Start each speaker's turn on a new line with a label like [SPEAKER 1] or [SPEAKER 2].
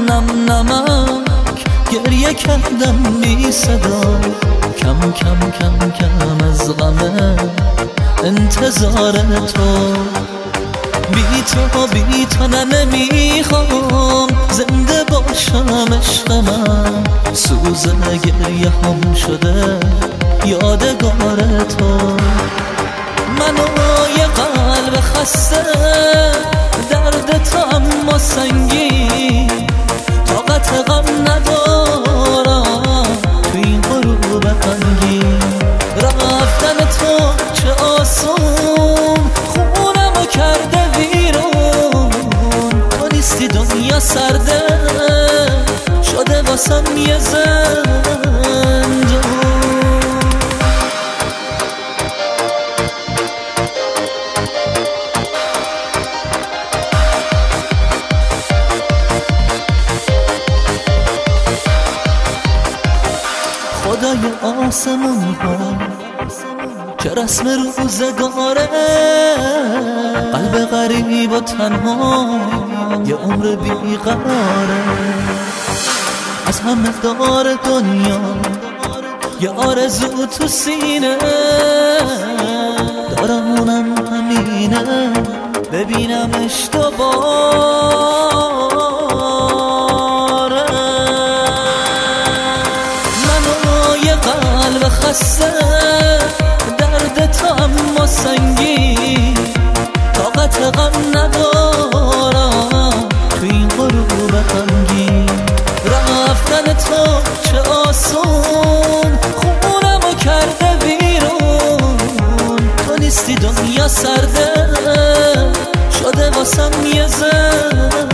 [SPEAKER 1] نم نمک گریه کردم بی صدا، کم کم کم کم از غم انتظار تو. بی تو نه نمیخوام زنده باشم عشق من، سوز گریه هم شده یادگار تو. منو یه قلب خسته درد تو اما سنگین، طاقت غم ندارم تو این غروب غمگین. رفتن تو چه آسون خونمو کرده ویرون، تو نیستی دنیا سرده شده واسم یه زندون. خدای آسمون ها چه رسم روزگاره، قلب غریب و تنها یه عمر بیقراره. از همه دار دنیا یه آرزو تو سینه دارم، اونم همینه ببینمش دوباره. قلب خسته درد تو اما سنگین، طاقت غم ندارم تو این غروب غمگین. رفتن تو چه آسون خونمو کرده ویرون، تو نیستی دنیا سرده شده واسم یه زندون.